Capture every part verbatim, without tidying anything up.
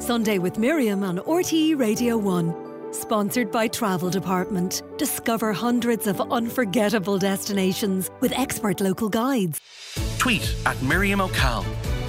Sunday with Miriam on R T E Radio one. Sponsored by Travel Department. Discover hundreds of unforgettable destinations with expert local guides. Tweet at Miriam O'Call.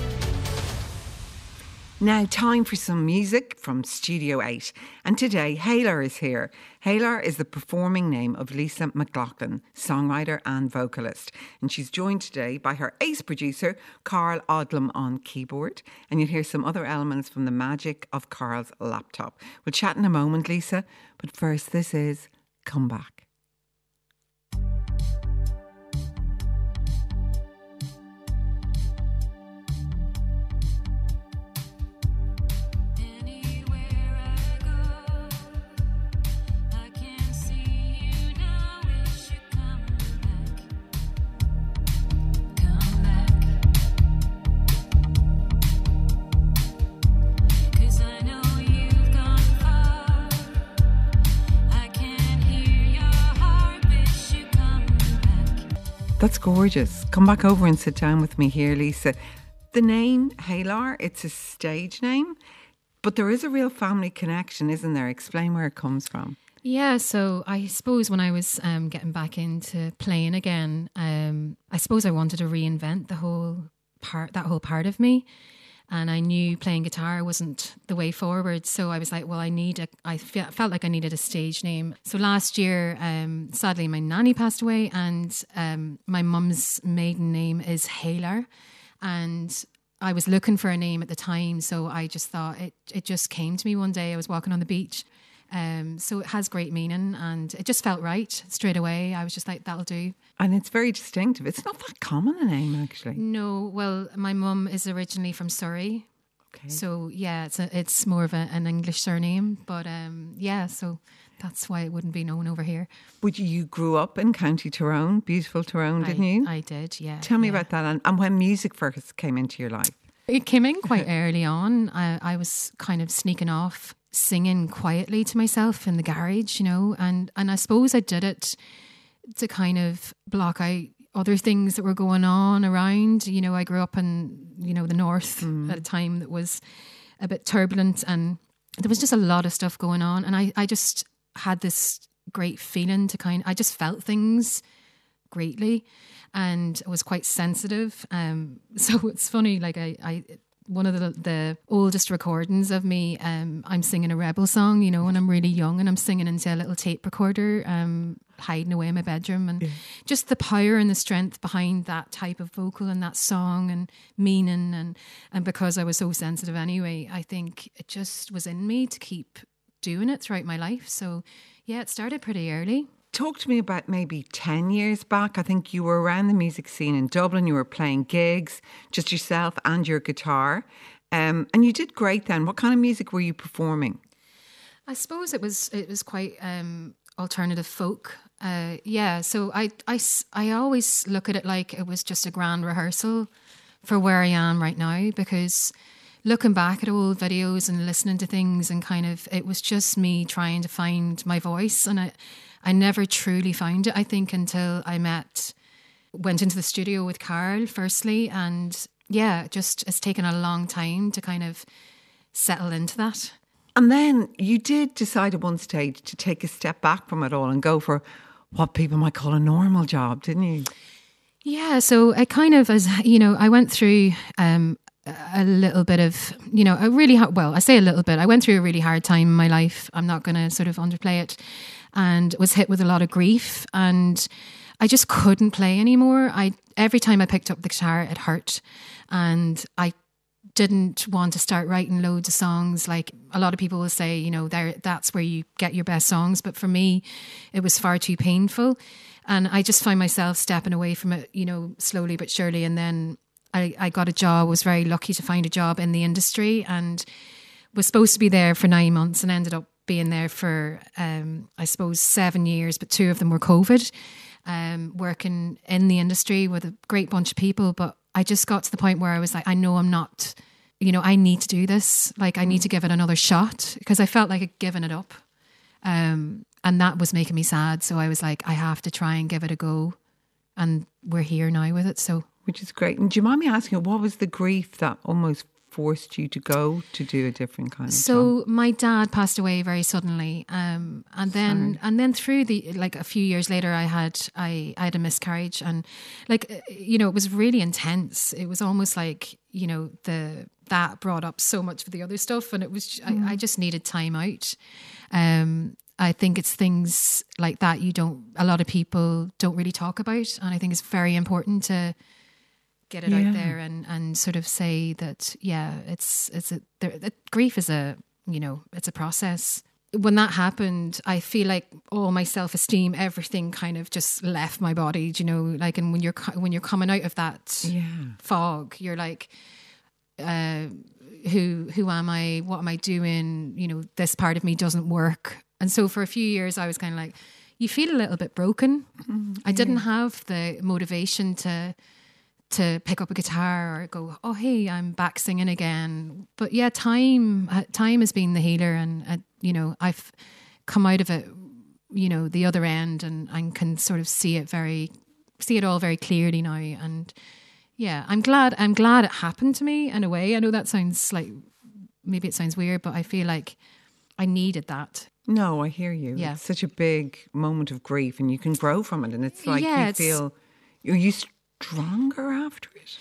Now, time for some music from Studio eight. And today, Halar is here. Halar is the performing name of Lisa McLaughlin, songwriter and vocalist. And she's joined today by her ace producer, Carl Odlum, on keyboard. And you'll hear some other elements from the magic of Carl's laptop. We'll chat in a moment, Lisa. But first, this is Come Back. That's gorgeous. Come back over and sit down with me here, Lisa. The name Halar, it's a stage name, but there is a real family connection, isn't there? Explain where it comes from. Yeah, so I suppose when I was um, getting back into playing again, um, I suppose I wanted to reinvent the whole part, that whole part of me. And I knew playing guitar wasn't the way forward. So I was like, well, I need a, I fe- felt like I needed a stage name. So last year, um, sadly, my nanny passed away and um, my mum's maiden name is Halar. And I was looking for a name at the time. So I just thought it, it just came to me one day. I was walking on the beach. Um, so it has great meaning and it just felt right straight away. I was just like, that'll do. And it's very distinctive. It's not that common a name, actually. No, well, my mum is originally from Surrey. Okay. So, yeah, it's a, it's more of a, an English surname. But, um, yeah, so that's why it wouldn't be known over here. But you grew up in County Tyrone, beautiful Tyrone, didn't I, you? I did, yeah. Tell me yeah. about that and, and when music first came into your life. It came in quite early on. I, I was kind of sneaking off, singing quietly to myself in the garage, you know, and, and I suppose I did it to kind of block out other things that were going on around. You know, I grew up in, you know, the north mm. at a time that was a bit turbulent and there was just a lot of stuff going on. And I, I just had this great feeling to kind I just felt things greatly and I was quite sensitive. Um, so it's funny, like I, I one of the the oldest recordings of me, um, I'm singing a rebel song, you know, and I'm really young and I'm singing into a little tape recorder, um, hiding away in my bedroom and yeah. just the power and the strength behind that type of vocal and that song and meaning and, and because I was so sensitive anyway, I think it just was in me to keep doing it throughout my life. So yeah, it started pretty early. Talk to me about maybe ten years back. I think you were around the music scene in Dublin. You were playing gigs, just yourself and your guitar. Um, and you did great then. What kind of music were you performing? I suppose it was it was quite um, alternative folk. Uh, yeah, so I, I, I always look at it like it was just a grand rehearsal for where I am right now because looking back at old videos and listening to things and kind of, it was just me trying to find my voice and I I never truly found it, I think, until I met, went into the studio with Carl firstly. And yeah, just it's taken a long time to kind of settle into that. And then you did decide at one stage to take a step back from it all and go for what people might call a normal job, didn't you? Yeah, so I kind of, as you know, I went through um, a little bit of, you know, a really hard, well, I say a little bit, I went through a really hard time in my life. I'm not going to sort of underplay it. And was hit with a lot of grief and I just couldn't play anymore. I every time I picked up the guitar it hurt and I didn't want to start writing loads of songs. Like a lot of people will say, you know, there that's where you get your best songs, but for me it was far too painful and I just found myself stepping away from it, you know, slowly but surely. And then I, I got a job, was very lucky to find a job in the industry and was supposed to be there for nine months and ended up being there for, um, I suppose, seven years, but two of them were COVID, um, working in the industry with a great bunch of people. But I just got to the point where I was like, I know I'm not, you know, I need to do this. Like, I need to give it another shot because I felt like I'd given it up. Um, and that was making me sad. So I was like, I have to try and give it a go. And we're here now with it. So, which is great. And do you mind me asking, what was the grief that almost forced you to go to do a different kind of so job? My dad passed away very suddenly, um, and then Sorry. and then through the like a few years later, I had I, I had a miscarriage, and like you know it was really intense. It was almost like you know the that brought up so much of the other stuff, and it was mm. I, I just needed time out. Um, I think it's things like that you don't a lot of people don't really talk about, and I think it's very important to get it yeah. out there and, and sort of say that, yeah, it's, it's a, there, grief is a, you know, it's a process. When that happened, I feel like all my self-esteem, everything kind of just left my body, you know, like, and when you're, when you're coming out of that yeah. fog, you're like, uh, who, who am I? What am I doing? You know, this part of me doesn't work. And so for a few years I was kind of like, you feel a little bit broken. Mm-hmm. I didn't have the motivation to, to pick up a guitar or go, oh, hey, I'm back singing again. But yeah, time time has been the healer, and, uh, you know, I've come out of it, you know, the other end, and I can sort of see it very, see it all very clearly now. And yeah, I'm glad, I'm glad it happened to me in a way. I know that sounds like, maybe it sounds weird, but I feel like I needed that. No, I hear you. Yeah. It's such a big moment of grief, and you can grow from it. And it's like yeah, you it's, feel, are you stronger after it?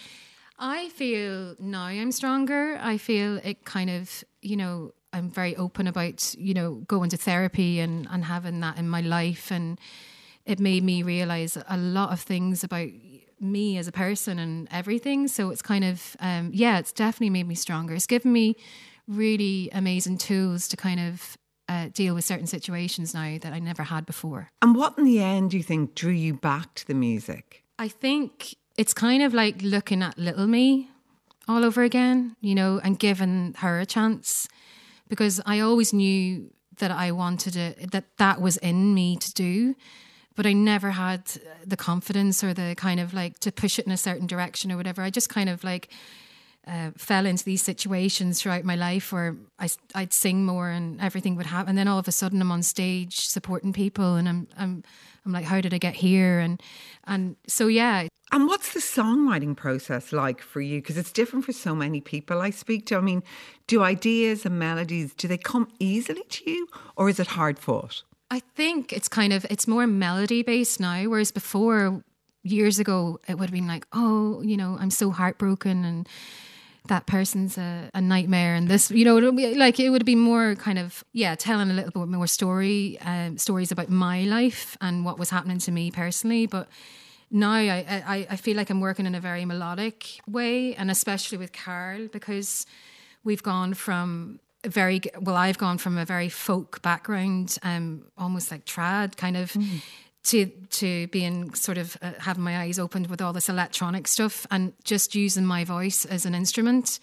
I feel now I'm stronger. I feel it kind of, you know, I'm very open about, you know, going to therapy and, and having that in my life. And it made me realise a lot of things about me as a person and everything. So it's kind of, um, yeah, it's definitely made me stronger. It's given me really amazing tools to kind of uh, deal with certain situations now that I never had before. And what in the end do you think drew you back to the music? I think it's kind of like looking at little me all over again, you know, and giving her a chance, because I always knew that I wanted it, that that was in me to do, but I never had the confidence or the kind of like to push it in a certain direction or whatever. I just kind of like uh, fell into these situations throughout my life where I, I'd sing more and everything would happen. And then all of a sudden I'm on stage supporting people, and I'm, I'm, I'm like, how did I get here? And, and so, yeah. And what's the songwriting process like for you? Because it's different for so many people I speak to. I mean, do ideas and melodies, do they come easily to you, or is it hard fought? I think it's kind of, it's more melody based now, whereas before, years ago, it would have been like, oh, you know, I'm so heartbroken and that person's a, a nightmare, and this, you know, like it would be more kind of, yeah, telling a little bit more story, um, stories about my life and what was happening to me personally. But now I, I, I feel like I'm working in a very melodic way, and especially with Carl, because we've gone from a very, well, I've gone from a very folk background, um, almost like trad kind of, mm. to to being sort of uh, having my eyes opened with all this electronic stuff, and just using my voice as an instrument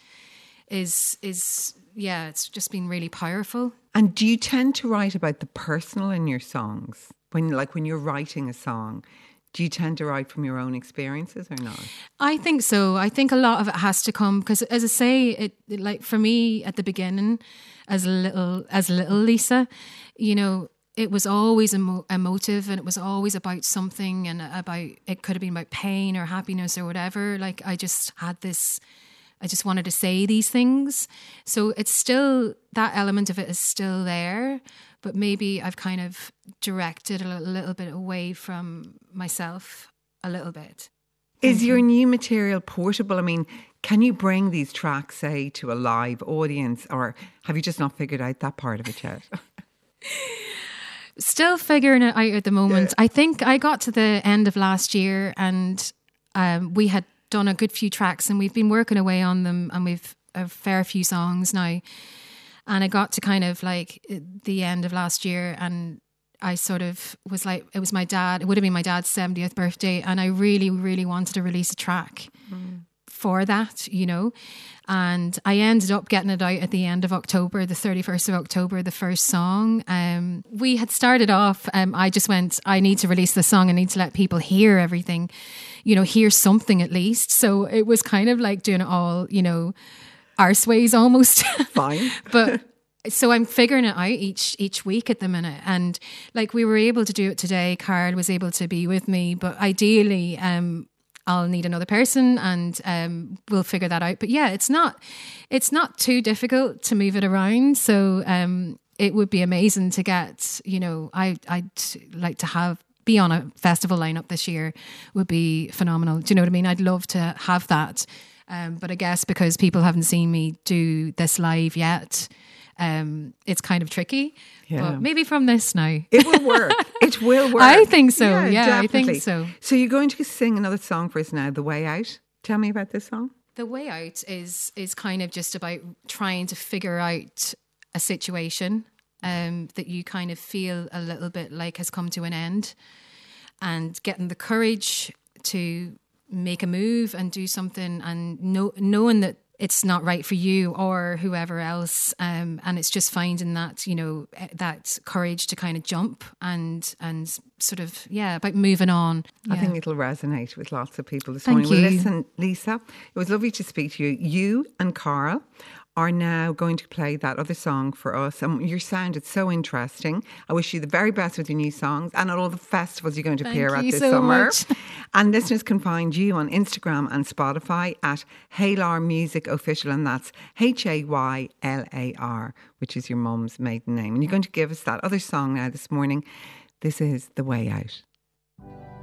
is is yeah, it's just been really powerful. And do you tend to write about the personal in your songs? When like when you're writing a song, do you tend to write from your own experiences or not? I think so. I think a lot of it has to come because, as I say, it, it like for me at the beginning, as little as little Lisa, you know, it was always emo- emotive, and it was always about something, and about, it could have been about pain or happiness or whatever. Like I just had this, I just wanted to say these things. So it's still, that element of it is still there, but maybe I've kind of directed a little, little bit away from myself a little bit. Is mm-hmm. your new material portable? I mean, can you bring these tracks, say, to a live audience, or have you just not figured out that part of it yet? Still figuring it out at the moment. Yeah. I think I got to the end of last year, and um, we had done a good few tracks, and we've been working away on them, and we've a fair few songs now. And I got to kind of like the end of last year, and I sort of was like, it was my dad, it would have been my dad's seventieth birthday, and I really, really wanted to release a track mm. for that, you know. And I ended up getting it out at the end of October, the thirty-first of October, the first song. Um, we had started off, um, I just went, I need to release the song, I need to let people hear everything, you know, hear something at least. So it was kind of like doing it all, you know, arseways almost. Fine. But so I'm figuring it out each each week at the minute, and like we were able to do it today. Carl was able to be with me, but ideally um I'll need another person, and um, we'll figure that out. But yeah, it's not it's not too difficult to move it around. So um, it would be amazing to get, you know, I I'd like to have be on a festival lineup this year. Would be phenomenal. Do you know what I mean? I'd love to have that. Um, but I guess because people haven't seen me do this live yet, um, it's kind of tricky. Yeah. But maybe from this now. It will work. It will work. I think so. Yeah, yeah definitely. I think so. So you're going to sing another song for us now, The Way Out. Tell me about this song. The Way Out is is kind of just about trying to figure out a situation um, that you kind of feel a little bit like has come to an end, and getting the courage to make a move and do something, and know, knowing that it's not right for you or whoever else, um, and it's just finding that, you know, that courage to kind of jump and and sort of, yeah, about moving on. I yeah. think it'll resonate with lots of people this Thank morning. you. Well, listen, Lisa, it was lovely to speak to you. You and Carl are now going to play that other song for us. And your sound, it's so interesting. I wish you the very best with your new songs and at all the festivals you're going to Thank appear at this so summer. Much. And listeners can find you on Instagram and Spotify at Haylar Music Official, and that's H A Y L A R, which is your mum's maiden name. And you're going to give us that other song now this morning. This is The Way Out.